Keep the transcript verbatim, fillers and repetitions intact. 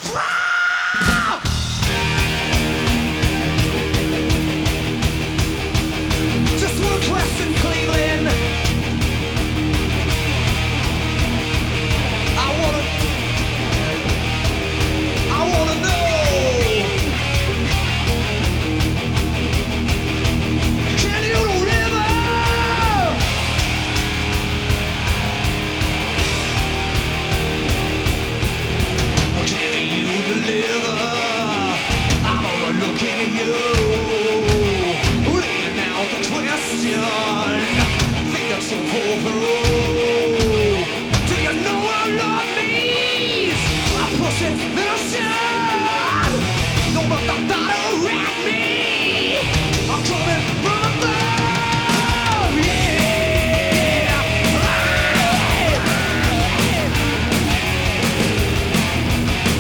Just one question, Cleveland. I wanna, I wanna know. Can you deliver? Can you deliver? I'm gonna look at you. Laying out the question. Think that's so through. Do you know what love means? I push it, then I shout. No, but